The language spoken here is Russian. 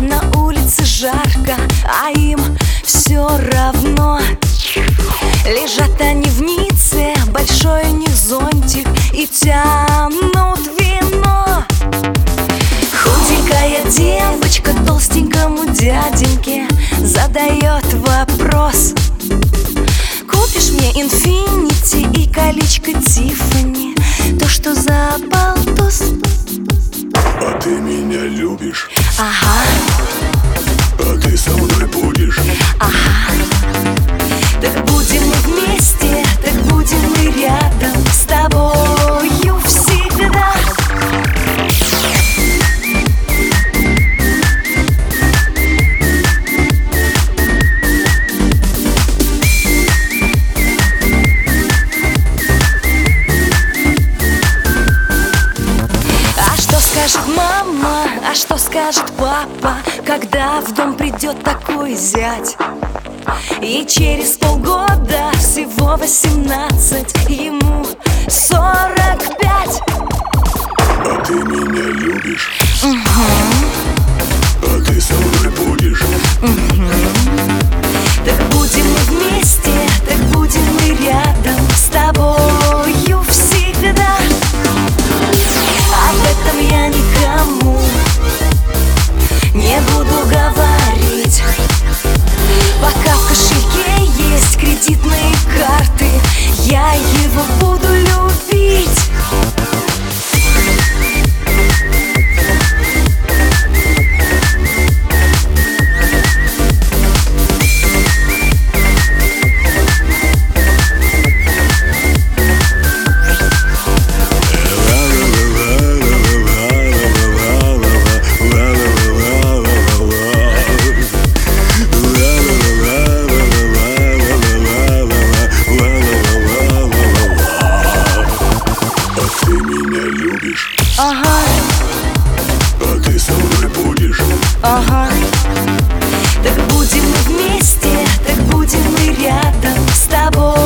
на улице жарко, а им все равно. Лежат они в Ницце, большой у них зонтик, и тянут вино. Худенькая девочка толстенькому дяденьке задает вопрос: купишь мне инфинити и колечко Тиффани, то, что за болтус? А ты меня любишь? Ага. А ты со мной будешь? Ага. Так будем мы вместе, так будем мы рядом с тобою всегда. А что скажет мама, а что скажет папа, когда в дом придет такой зять? И через полгода, всего 18, ему 45. А ты меня любишь? Угу. А ты со мной будешь? Угу. Так будем мы вместе, так будем мы рядом с тобою всегда. Об этом я никому не буду говорить, пока в кошельке есть кредитные карты, я его буду любить. Ага. А ты со мной будешь? Ага. Так будем мы вместе, так будем мы рядом с тобой.